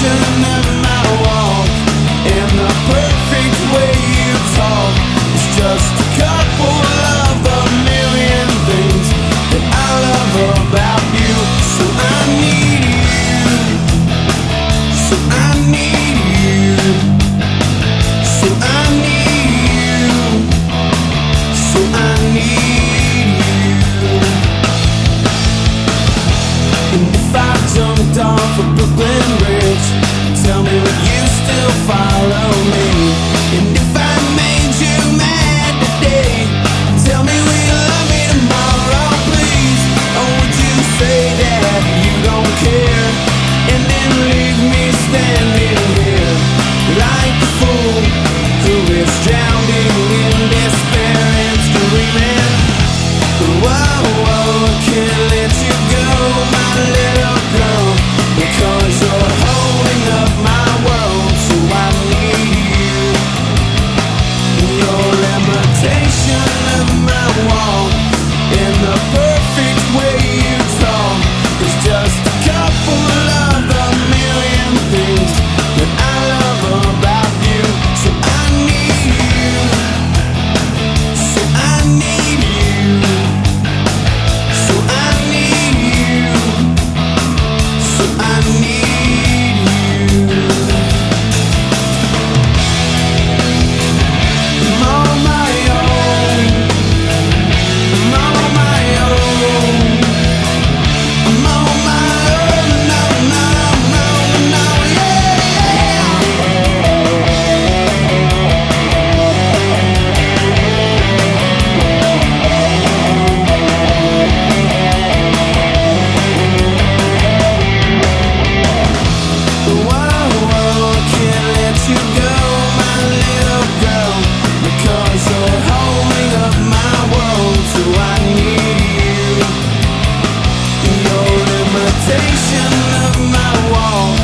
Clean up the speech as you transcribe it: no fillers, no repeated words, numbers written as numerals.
of my walk and the perfect way you talk is just a couple of the million things that I love about you. So I need you. So I need you. So I need you. So I need you. And if I jumped off a Brooklyn Bridge, tell me would you still follow me? And if I made you mad today, tell me will you love me tomorrow, please? Or would you say that you don't care and then leave me standing here like a fool who is drowning in despair and screaming, whoa, whoa, I can't let you go, my little girl, because you're holding up my world. So I need you. Your limitation of my walk and the perfect way you talk is just a couple of the million things that I love about you. So I need you. So I need you. So I need you. So I need you. I'm on my own. I'm on my own. I'm on my own. No, no, no, no, yeah, whoa, whoa, I can't let you go, my little girl, because you're holding up my world. So I need you. Your limitation of my walk